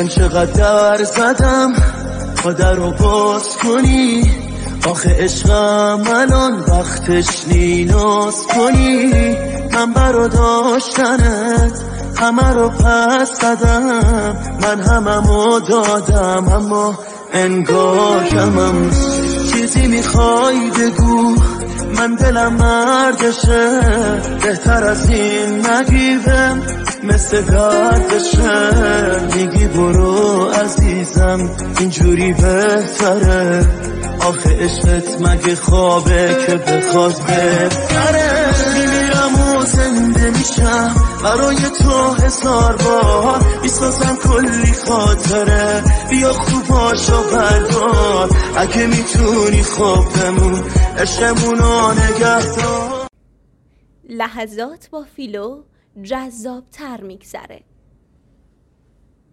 من چقدر زدم تا در رو باز کنی، آخه عشقم الان وقتش نیناز کنی. من برا داشتنت همه رو پس دادم، من هممو دادم اما انگار کمم. چیزی میخوای بگو، من دلم مردشه، بهتر از این نگیرم مثل دردشه. میگی برو عزیزم اینجوری بهتره، آخه عشقت مگه خوابه که بخواد بهتره. میمیرم و زنده میشم برای تو 1000 بار، میسازم کلی خاطره، بیا خوباشو بردار. اگه میتونی خوب بمون عشقمونو نگه دار. لحظات با فیلو جذاب تر میگذره.